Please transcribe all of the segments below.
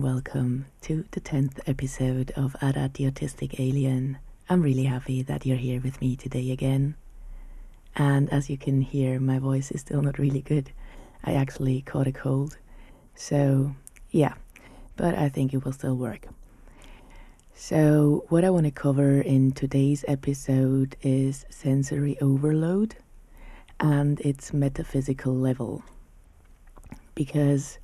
welcome to the 10th episode of Arad the Autistic Alien. I'm really happy that you're here with me today again. And as you can hear, my voice is still not really good. I actually caught a cold. So, yeah, but I think it will still work. So, what I want to cover in today's episode is sensory overload and its metaphysical level. Because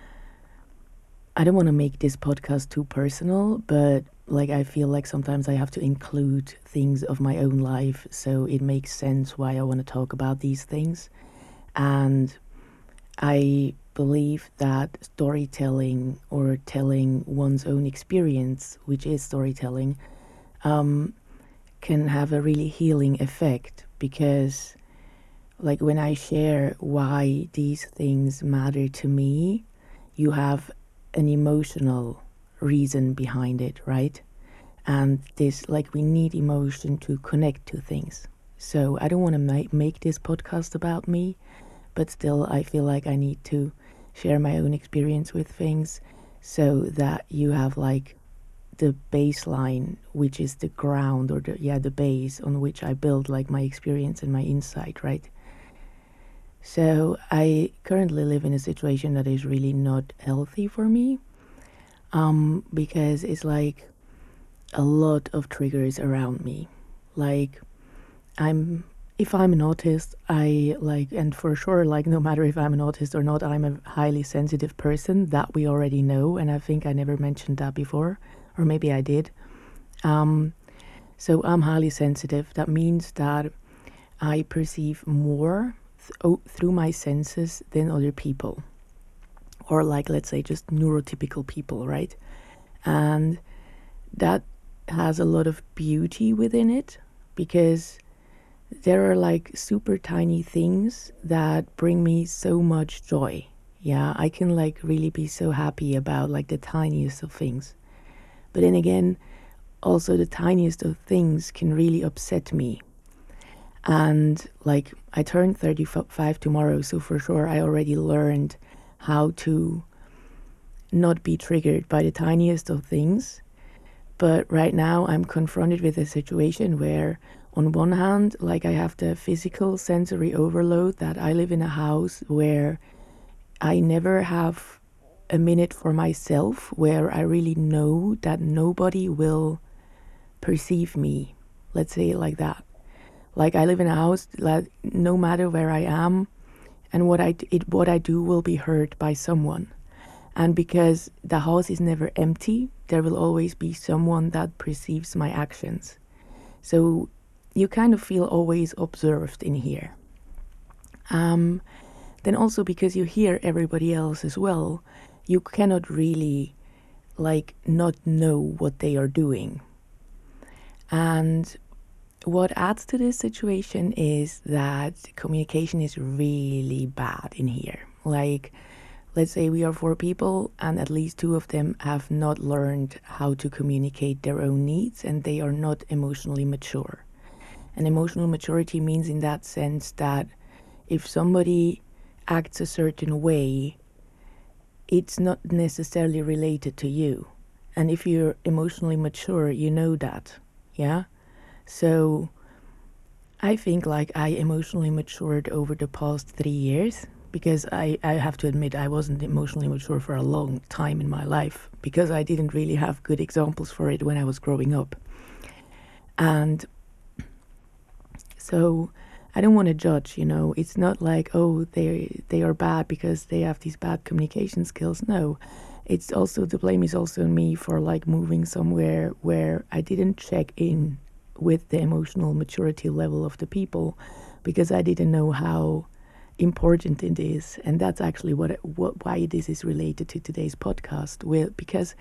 I don't want to make this podcast too personal, but I feel like sometimes I have to include things of my own life, so it makes sense why I want to talk about these things. And I believe that storytelling or telling one's own experience, which is storytelling, can have a really healing effect because when I share why these things matter to me, you have an emotional reason behind it, right? And this, we need emotion to connect to things. So I don't want to make this podcast about me, but still I feel like I need to share my own experience with things so that you have the baseline, which is the ground or the base on which I build my experience and my insight, right? So I currently live in a situation that is really not healthy for me, because it's a lot of triggers around me. If I'm an autist, and for sure, no matter if I'm an autist or not, I'm a highly sensitive person. That we already know, and I think I never mentioned that before, or maybe I did. So I'm highly sensitive. That means that I perceive more through my senses than other people, or let's say just neurotypical people, right? And that has a lot of beauty within it because there are super tiny things that bring me so much joy. Yeah, I can really be so happy about the tiniest of things. But then again, also the tiniest of things can really upset me. And I turn 35 tomorrow, so for sure I already learned how to not be triggered by the tiniest of things. But right now I'm confronted with a situation where on one hand, I have the physical sensory overload that I live in a house where I never have a minute for myself, where I really know that nobody will perceive me. Let's say it like that. I live in a house that no matter where I am and what I do will be heard by someone. And because the house is never empty, there will always be someone that perceives my actions. So you kind of feel always observed in here. Then also because you hear everybody else as well, you cannot really not know what they are doing. And what adds to this situation is that communication is really bad in here. Let's say we are 4 people and at least 2 of them have not learned how to communicate their own needs and they are not emotionally mature. And emotional maturity means in that sense that if somebody acts a certain way, it's not necessarily related to you. And if you're emotionally mature, you know that, yeah? So I think I emotionally matured over the past 3 years because I have to admit I wasn't emotionally mature for a long time in my life because I didn't really have good examples for it when I was growing up. And so I don't want to judge, it's not oh, they are bad because they have these bad communication skills. No, it's also, the blame is also on me for moving somewhere where I didn't check in with the emotional maturity level of the people because I didn't know how important it is. And that's actually why this is related to today's podcast. Because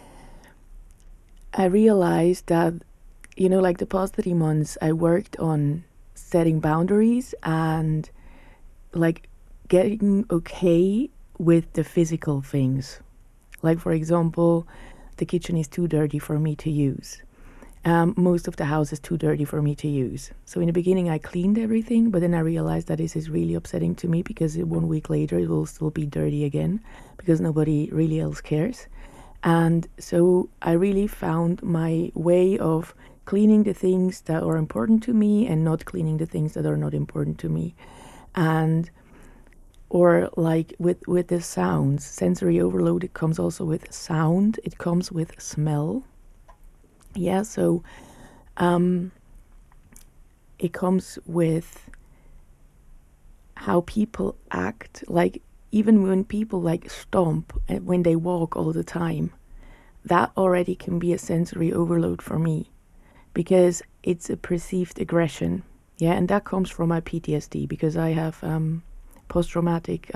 I realized that, the past 3 months I worked on setting boundaries and getting okay with the physical things. For example, the kitchen is too dirty for me to use. Most of the house is too dirty for me to use. So in the beginning I cleaned everything, but then I realized that this is really upsetting to me because 1 week later it will still be dirty again because nobody really else cares. And so I really found my way of cleaning the things that are important to me and not cleaning the things that are not important to me. And or like with the sounds, sensory overload, it comes also with sound, it comes with smell. Yeah, so it comes with how people act, like even when people like stomp and when they walk all the time, that already can be a sensory overload for me because it's a perceived aggression. Yeah, and that comes from my PTSD because I have post-traumatic,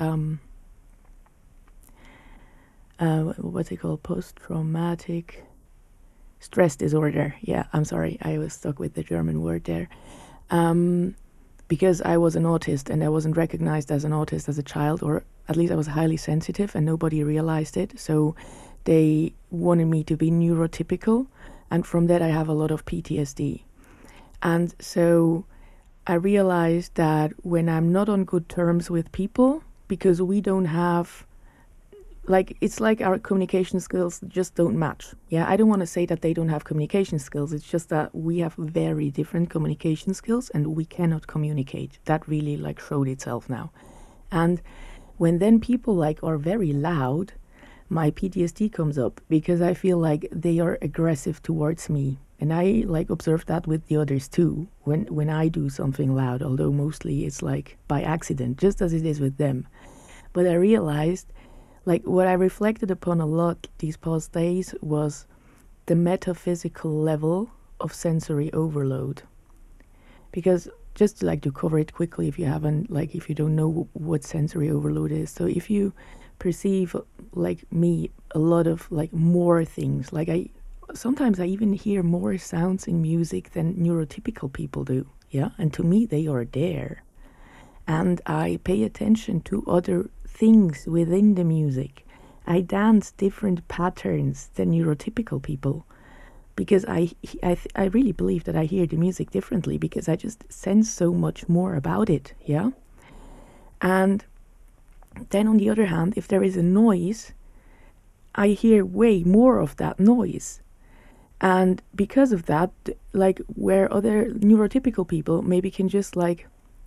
what's it called? Post-traumatic stress disorder. Yeah, I'm sorry, I was stuck with the German word there. Because I was an autist and I wasn't recognized as an autist as a child, or at least I was highly sensitive and nobody realized it. So they wanted me to be neurotypical. And from that, I have a lot of PTSD. And so I realized that when I'm not on good terms with people, because we don't have, like, it's like our communication skills just don't match. Yeah, I don't want to say that they don't have communication skills. It's just that we have very different communication skills and we cannot communicate. That really like showed itself now. And when then people like are very loud, my PTSD comes up because I feel like they are aggressive towards me. And I like observe that with the others too when I do something loud, although mostly it's like by accident, just as it is with them. But I realized like what I reflected upon a lot these past days was the metaphysical level of sensory overload. Because just like to cover it quickly if you haven't, like if you don't know what sensory overload is. So if you perceive like me a lot of like more things, like sometimes I even hear more sounds in music than neurotypical people do. Yeah. And to me they are there. And I pay attention to other things within the music. I dance different patterns than neurotypical people because I really believe that I hear the music differently because I just sense so much more about it, yeah? And then on the other hand, if there is a noise, I hear way more of that noise. And because of that, like where other neurotypical people maybe can just like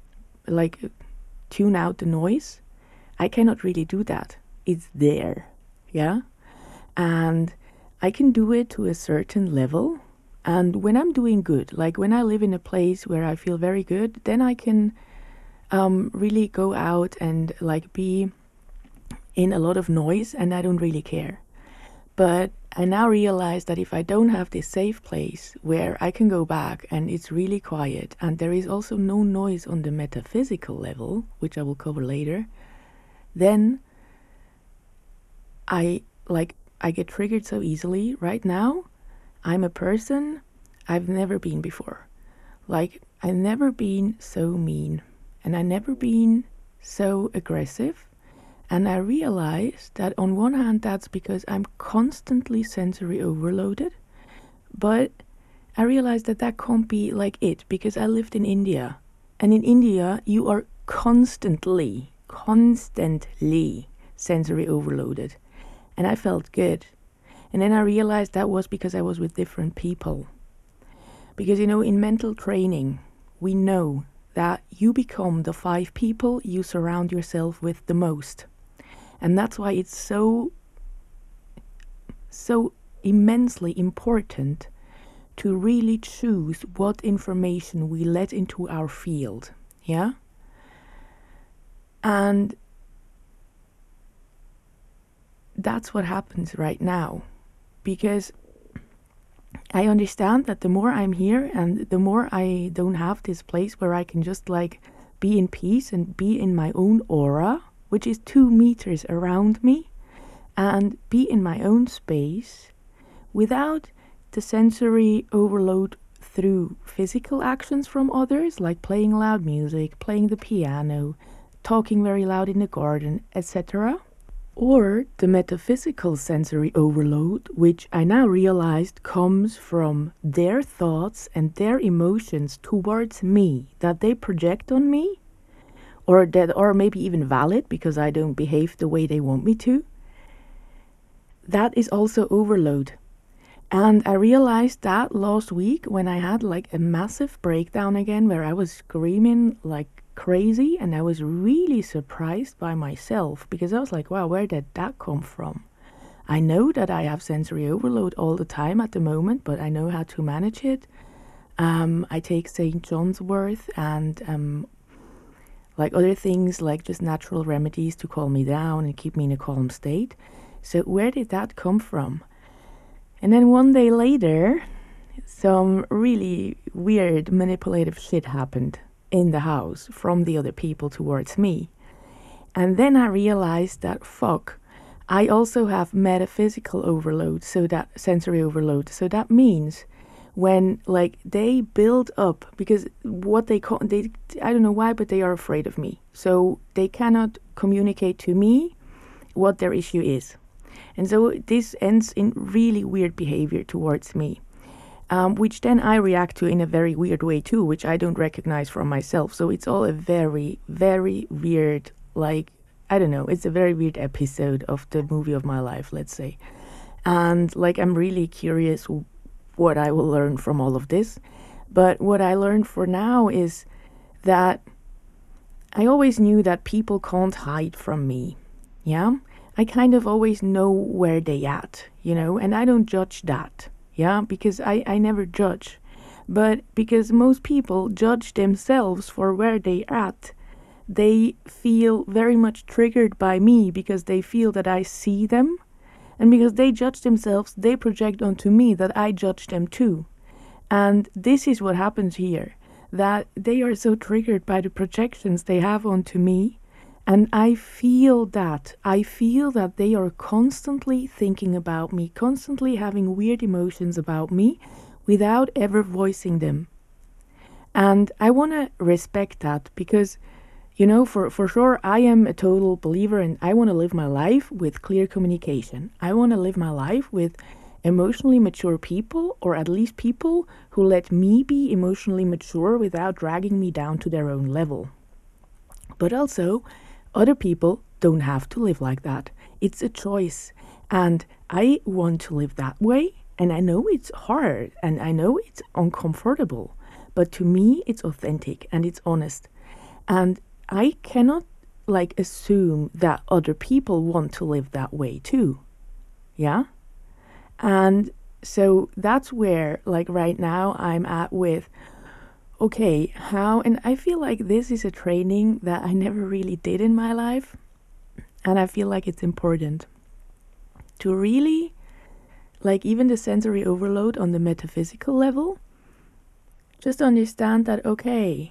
tune out the noise, I cannot really do that. It's there, yeah? And I can do it to a certain level. And when I'm doing good, like when I live in a place where I feel very good, then I can really go out and like be in a lot of noise and I don't really care. But I now realize that if I don't have this safe place where I can go back and it's really quiet and there is also no noise on the metaphysical level, which I will cover later, then I get triggered so easily. Right now, I'm a person I've never been before. Like, I've never been so mean and I've never been so aggressive. And I realized that on one hand, that's because I'm constantly sensory overloaded. But I realized that that can't be like it because I lived in India. And in India, you are constantly sensory overloaded. And I felt good. And then I realized that was because I was with different people. Because, you know, in mental training, we know that you become the 5 people you surround yourself with the most. And that's why it's so immensely important to really choose what information we let into our field. Yeah? And that's what happens right now. Because I understand that the more I'm here and the more I don't have this place where I can just like be in peace and be in my own aura, which is 2 meters around me, and be in my own space without the sensory overload through physical actions from others, like playing loud music, playing the piano, talking very loud in the garden, etc. Or the metaphysical sensory overload, which I now realized comes from their thoughts and their emotions towards me that they project on me, or that are maybe even valid because I don't behave the way they want me to. that is also overload. And I realized that last week when I had like a massive breakdown again where I was screaming like crazy, and I was really surprised by myself because I was like, wow, where did that come from? I know that I have sensory overload all the time at the moment, but I know how to manage it. I take St. John's wort and like other things, like just natural remedies to calm me down and keep me in a calm state. So where did that come from? And then one day later, some really weird manipulative shit happened in the house from the other people towards me. And then I realized that fuck, I also have metaphysical overload, so that sensory overload. So that means when like they build up, because what they call, they, I don't know why, but they are afraid of me. So they cannot communicate to me what their issue is. And so this ends in really weird behavior towards me, which then I react to in a very weird way too, which I don't recognize from myself. So it's all a very, very weird, like, I don't know, it's a very weird episode of the movie of my life, let's say. And like, I'm really curious what I will learn from all of this. But what I learned for now is that I always knew that people can't hide from me. Yeah? I kind of always know where they at, and I don't judge that. Yeah? Because I never judge. But because most people judge themselves for where they at, they feel very much triggered by me because they feel that I see them. And because they judge themselves, they project onto me that I judge them too. And this is what happens here, that they are so triggered by the projections they have onto me. And I feel that. I feel that they are constantly thinking about me, constantly having weird emotions about me without ever voicing them. And I want to respect that because, for sure, I am a total believer and I want to live my life with clear communication. I want to live my life with emotionally mature people, or at least people who let me be emotionally mature without dragging me down to their own level. But also, other people don't have to live like that. It's a choice. And I want to live that way. And I know it's hard and I know it's uncomfortable. But to me, it's authentic and it's honest. And I cannot assume that other people want to live that way too. Yeah? And so that's where right now I'm at with, okay, how, and I feel like this is a training that I never really did in my life. And I feel like it's important to really, even the sensory overload on the metaphysical level, just understand that, okay,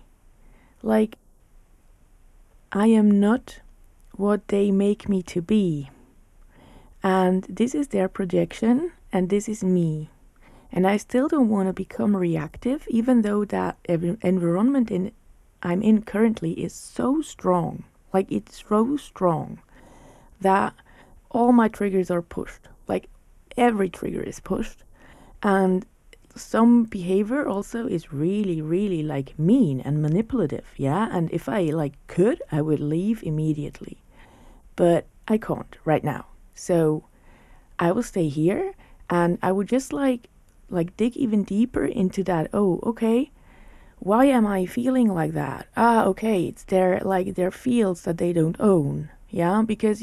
I am not what they make me to be. And this is their projection, and this is me. And I still don't want to become reactive, even though that environment I'm in currently is so strong. It's so strong that all my triggers are pushed. Every trigger is pushed. And some behavior also is really, really mean and manipulative. Yeah. And if I could, I would leave immediately. But I can't right now. So I will stay here and I would just dig even deeper into that. Oh, okay. Why am I feeling like that? Okay. It's their fields that they don't own. Yeah. Because,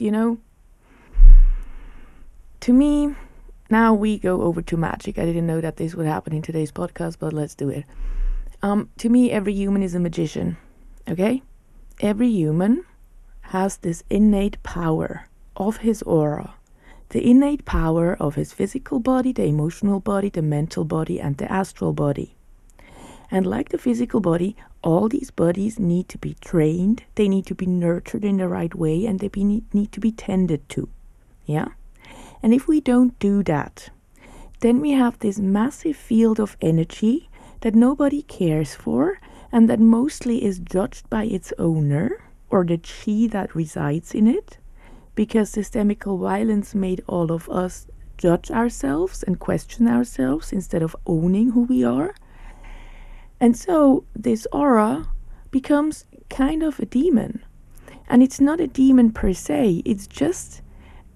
to me, now we go over to magic. I didn't know that this would happen in today's podcast, but let's do it. To me, every human is a magician. Okay? Every human has this innate power of his aura. The innate power of his physical body, the emotional body, the mental body, and the astral body. And like the physical body, all these bodies need to be trained. They need to be nurtured in the right way, and they need to be tended to. Yeah? And if we don't do that, then we have this massive field of energy that nobody cares for and that mostly is judged by its owner or the chi that resides in it, because systemical violence made all of us judge ourselves and question ourselves instead of owning who we are. And so this aura becomes kind of a demon. And it's not a demon per se, it's just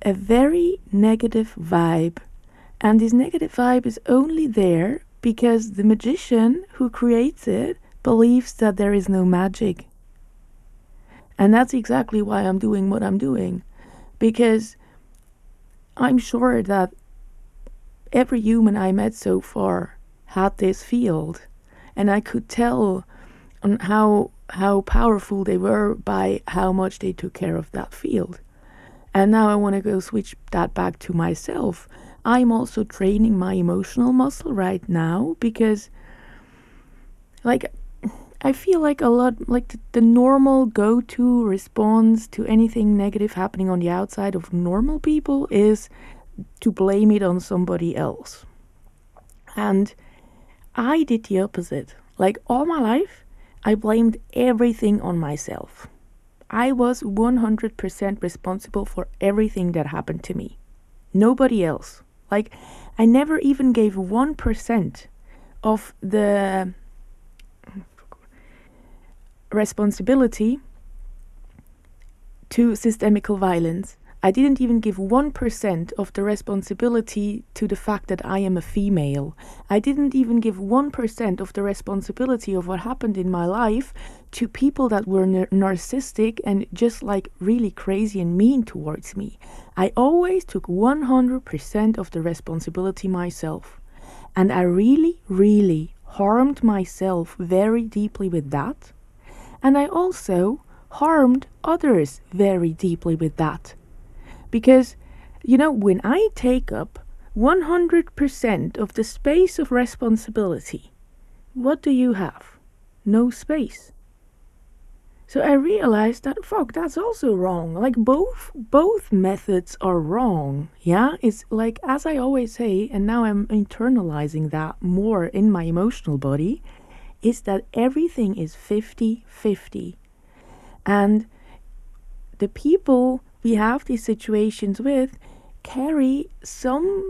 a very negative vibe. And this negative vibe is only there because the magician who creates it believes that there is no magic. And that's exactly why I'm doing what I'm doing. Because I'm sure that every human I met so far had this field. And I could tell on how powerful they were by how much they took care of that field. And now I want to go switch that back to myself. I'm also training my emotional muscle right now because, like, I feel like a lot, like the normal go-to response to anything negative happening on the outside of normal people is to blame it on somebody else. And I did the opposite. Like all my life, I blamed everything on myself. I was 100% responsible for everything that happened to me. Nobody else. Like, I never even gave 1% of the responsibility to systemical violence. I didn't even give 1% of the responsibility to the fact that I am a female. I didn't even give 1% of the responsibility of what happened in my life to people that were narcissistic and just like really crazy and mean towards me. I always took 100% of the responsibility myself. And I really, really harmed myself very deeply with that. And I also harmed others very deeply with that. Because, you know, when I take up 100% of the space of responsibility, what do you have? No space. So I realized that, fuck, that's also wrong. Like both methods are wrong. Yeah, it's like, as I always say, and now I'm internalizing that more in my emotional body, is that everything is 50-50. And the people we have these situations with carry some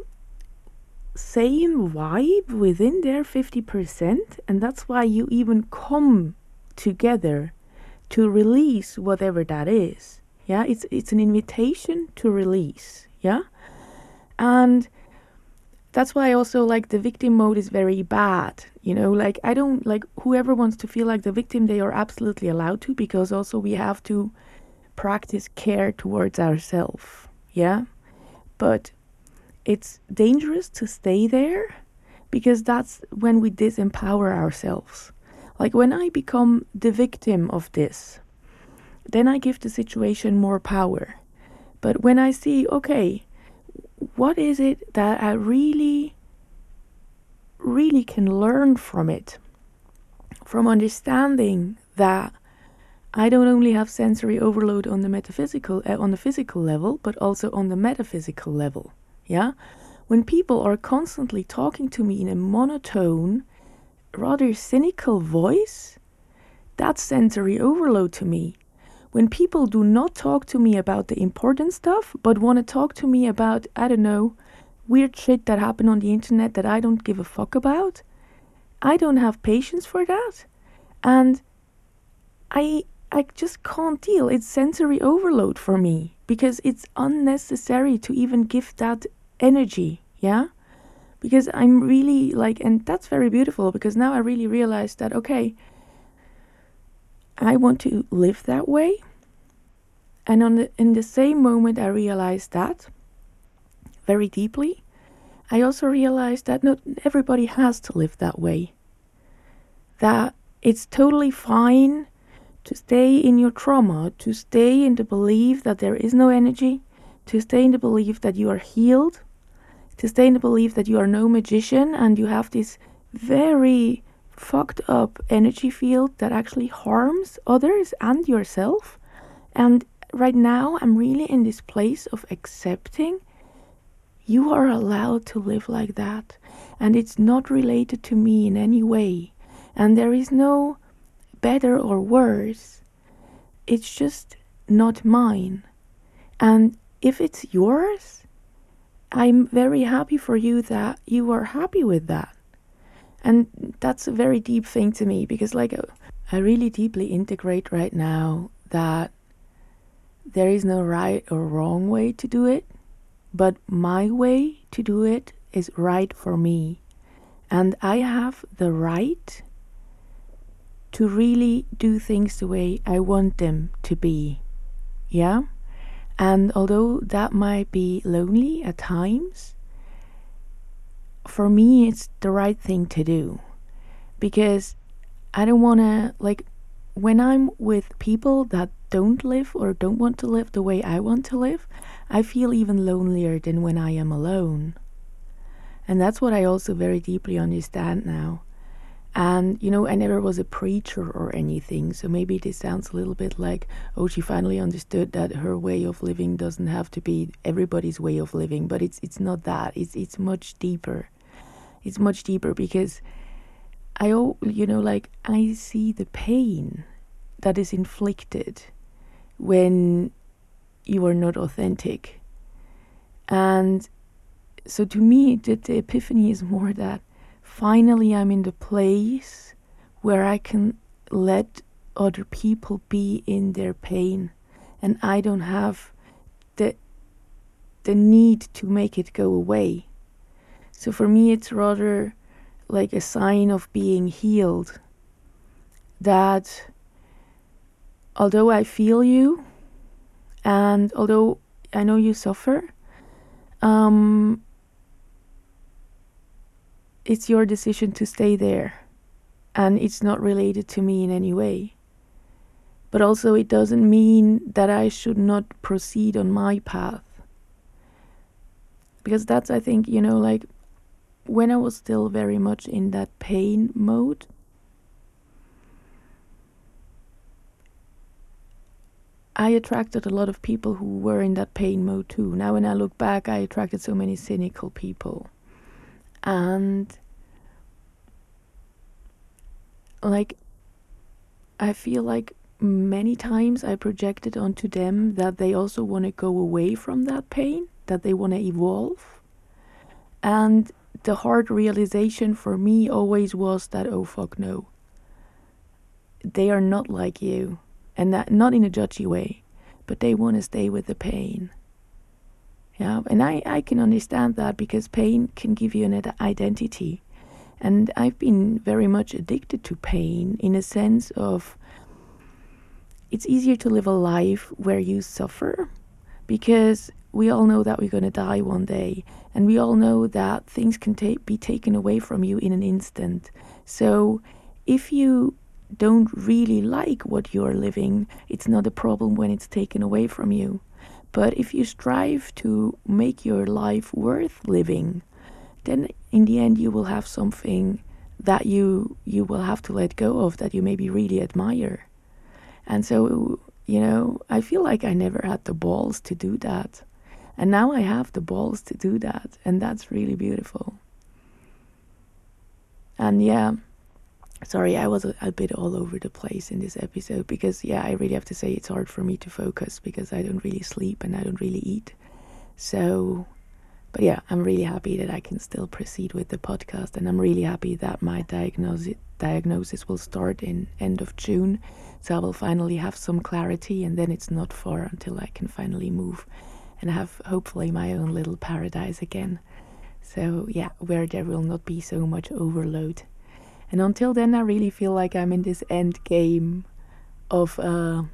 same vibe within their 50%, and that's why you even come together to release whatever that is. Yeah, it's an invitation to release. Yeah, and that's why I also like the victim mode is very bad. You know, like I don't like whoever wants to feel like the victim, they are absolutely allowed to, because also we have to practice care towards ourselves. Yeah, but it's dangerous to stay there because that's when we disempower ourselves. Like when I become the victim of this, then I give the situation more power. But when I see, okay, what is it that I really, really can learn from it? From understanding that I don't only have sensory overload on the metaphysical, on the physical level, but also on the metaphysical level. Yeah, when people are constantly talking to me in a monotone, rather cynical voice, that's sensory overload to me. When people do not talk to me about the important stuff, but want to talk to me about, I don't know, weird shit that happened on the internet that I don't give a fuck about, I don't have patience for that. And I just can't deal. It's sensory overload for me because it's unnecessary to even give that energy. Yeah, because I'm really like, and that's very beautiful because now I really realize that, okay, I want to live that way. And in the same moment I realized that very deeply, I also realized that not everybody has to live that way. That it's totally fine to stay in your trauma, to stay in the belief that there is no energy, to stay in the belief that you are healed, to stay in the belief that you are no magician and you have this very fucked up energy field that actually harms others and yourself. And right now I'm really in this place of accepting you are allowed to live like that, and it's not related to me in any way, and there is no better or worse. It's just not mine. And if it's yours, I'm very happy for you that you are happy with that. And that's a very deep thing to me because like I really deeply integrate right now that there is no right or wrong way to do it. but my way to do it is right for me. And I have the right to really do things the way I want them to be. Yeah? And although that might be lonely at times, for me it's the right thing to do. Because I don't want to, like, when I'm with people that don't live or don't want to live the way I want to live, I feel even lonelier than when I am alone. And that's what I also very deeply understand now. And, I never was a preacher or anything, so maybe this sounds a little bit like, oh, she finally understood that her way of living doesn't have to be everybody's way of living, but it's not that. It's much deeper. It's much deeper because I see the pain that is inflicted when you are not authentic. And so to me, the epiphany is more that finally I'm in the place where I can let other people be in their pain, and I don't have the need to make it go away. So for me, it's rather like a sign of being healed, that although I feel you and although I know you suffer, it's your decision to stay there, and it's not related to me in any way. But also it doesn't mean that I should not proceed on my path, because that's, I think, like when I was still very much in that pain mode, I attracted a lot of people who were in that pain mode too. Now when I look back, I attracted so many cynical people. And like, I feel like many times I projected onto them that they also want to go away from that pain, that they want to evolve. And the hard realization for me always was that, oh fuck no, they are not like you. And that, not in a judgy way, but they want to stay with the pain. Yeah, and I can understand that, because pain can give you an identity. And I've been very much addicted to pain, in a sense of it's easier to live a life where you suffer, because we all know that we're going to die one day, and we all know that things can be taken away from you in an instant. So if you don't really like what you're living, it's not a problem when it's taken away from you. But if you strive to make your life worth living, then in the end you will have something that you will have to let go of, that you maybe really admire. And so, I feel like I never had the balls to do that. And now I have the balls to do that. And that's really beautiful. And yeah, sorry, I was a bit all over the place in this episode, because I really have to say it's hard for me to focus, because I don't really sleep and I don't really eat. So, but yeah, I'm really happy that I can still proceed with the podcast, and I'm really happy that my diagnosis will start in end of June. So I will finally have some clarity, and then it's not far until I can finally move and have hopefully my own little paradise again. So yeah, where there will not be so much overload. And until then, I really feel like I'm in this end game of, how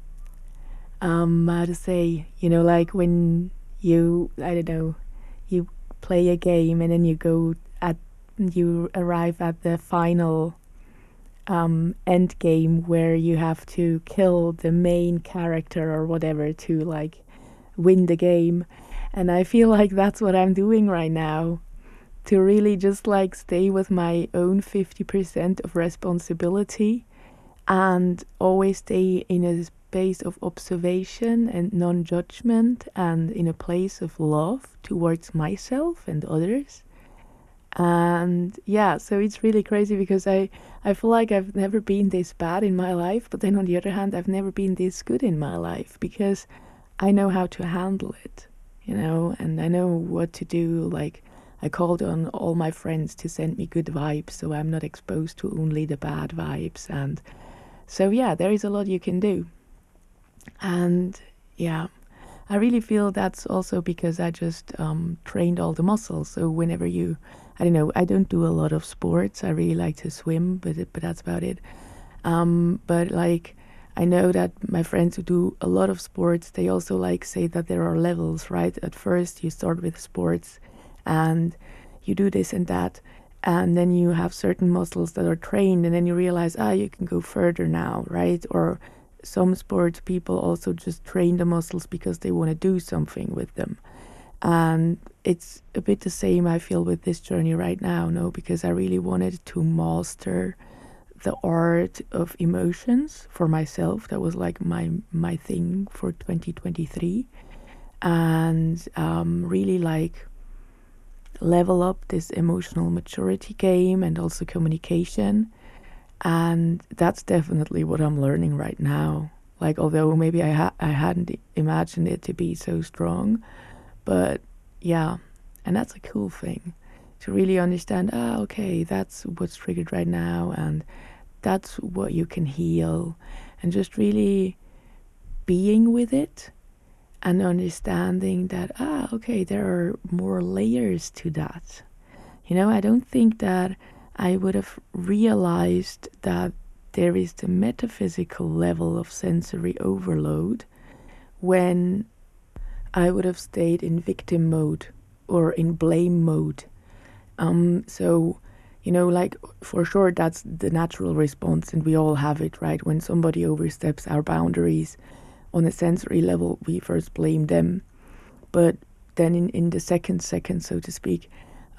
to say, like when you, I don't know, you play a game and then you arrive at the final end game where you have to kill the main character or whatever to like win the game. And I feel like that's what I'm doing right now, to really just like stay with my own 50% of responsibility and always stay in a space of observation and non-judgment, and in a place of love towards myself and others. And yeah, so it's really crazy, because I feel like I've never been this bad in my life, but then on the other hand, I've never been this good in my life, because I know how to handle it, and I know what to do. Like, I called on all my friends to send me good vibes, so I'm not exposed to only the bad vibes. And so yeah, there is a lot you can do. And yeah, I really feel that's also because I just trained all the muscles. So whenever I don't know, I don't do a lot of sports. I really like to swim, but that's about it. But like, I know that my friends who do a lot of sports, they also like say that there are levels, right? At first, you start with sports, and you do this and that, and then you have certain muscles that are trained, and then you realize, you can go further now, right? Or some sports people also just train the muscles because they want to do something with them. And it's a bit the same I feel with this journey right now, no, because I really wanted to master the art of emotions for myself. That was like my thing for 2023, and really like level up this emotional maturity game and also communication. And that's definitely what I'm learning right now. Like, although maybe I hadn't imagined it to be so strong, but yeah, and that's a cool thing to really understand. Okay, that's what's triggered right now, and that's what you can heal, and just really being with it and understanding that, okay, there are more layers to that. I don't think that I would have realized that there is the metaphysical level of sensory overload when I would have stayed in victim mode or in blame mode. So, like, for sure, that's the natural response, and we all have it, right? When somebody oversteps our boundaries on a sensory level, we first blame them. But then in the second, so to speak,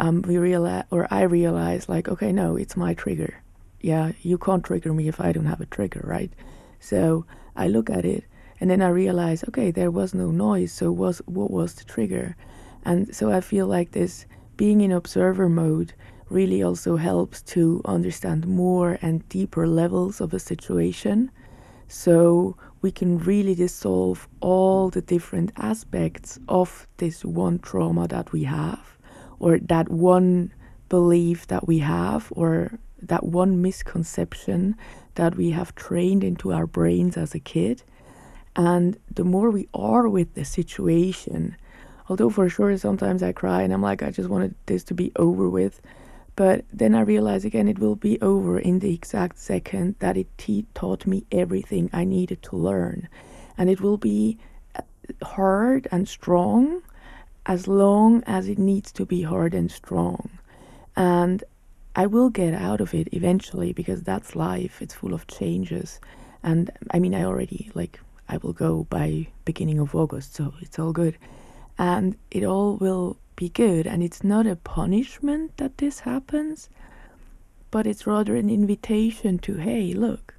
I realize, like, okay, no, it's my trigger. Yeah, you can't trigger me if I don't have a trigger, right? So I look at it, and then I realize, okay, there was no noise, so what was the trigger? And so I feel like this being in observer mode really also helps to understand more and deeper levels of a situation, so we can really dissolve all the different aspects of this one trauma that we have, or that one belief that we have, or that one misconception that we have trained into our brains as a kid. And the more we are with the situation, although for sure sometimes I cry and I'm like, I just wanted this to be over with. But then I realize again, it will be over in the exact second that it taught me everything I needed to learn. And it will be hard and strong as long as it needs to be hard and strong. And I will get out of it eventually, because that's life. It's full of changes. And I mean, I will go by beginning of August, so it's all good. And it all will be good. And it's not a punishment that this happens, but it's rather an invitation to, hey, look,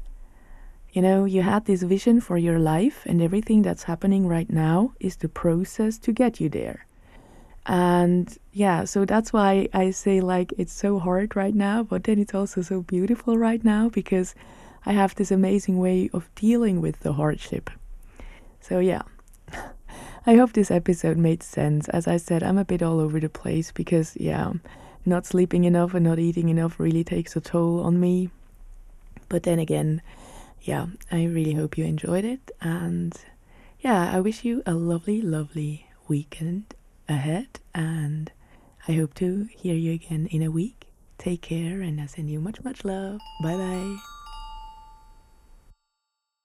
you had this vision for your life, and everything that's happening right now is the process to get you there. And yeah, so that's why I say, like, it's so hard right now, but then it's also so beautiful right now, because I have this amazing way of dealing with the hardship. So yeah, I hope this episode made sense. As I said, I'm a bit all over the place because, yeah, not sleeping enough and not eating enough really takes a toll on me. But then again, yeah, I really hope you enjoyed it. And yeah, I wish you a lovely, lovely weekend ahead. And I hope to hear you again in a week. Take care, and I send you much, much love. Bye bye.